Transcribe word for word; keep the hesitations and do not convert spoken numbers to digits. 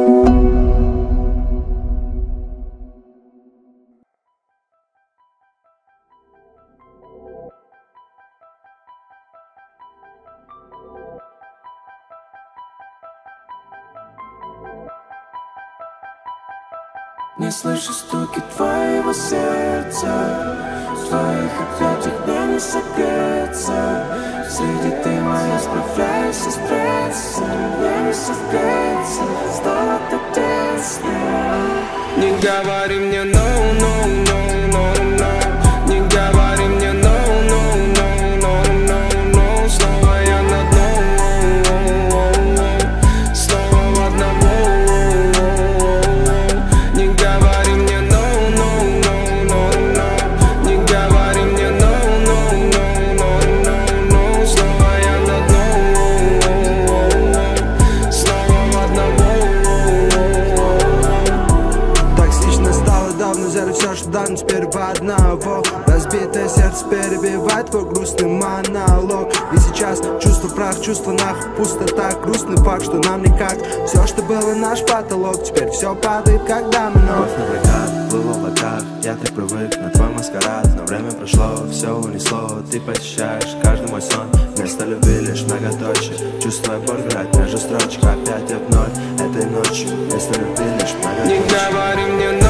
Не слышу стуки твоего сердца, в твоих объятиях мне не согреться. Среди ты моя, справляюсь со стрессом, мне не согреться, стало так тесно. Не говори мне no, no, no, no, no. Не говори мне no, no, no, no, no, no. Снова я на дно, снова в одного. Не говори мне no, no, no, no, no. Не говори мне no, no, no, no, no, no. Снова я на дно, снова в одного. Токсично стало давно, взяли все, что дано, теперь в одного. Разбитое сердце перебивает твой грустный монолог. И сейчас чувство прах, чувство нахуй, пустота. Грустный факт, что нам никак. Все, что было наш потолок, теперь все падает, как домино. Кровь на прокат, плыл в облаках. Я так привык на твой маскарад. Но время прошло, все унесло. Ты посещаешь каждый мой сон. Вместо любви лишь многоточие. Чувствуя боль грать между строчек. Опять я вновь этой ночью. Вместо любви лишь многоточие. Не говори мне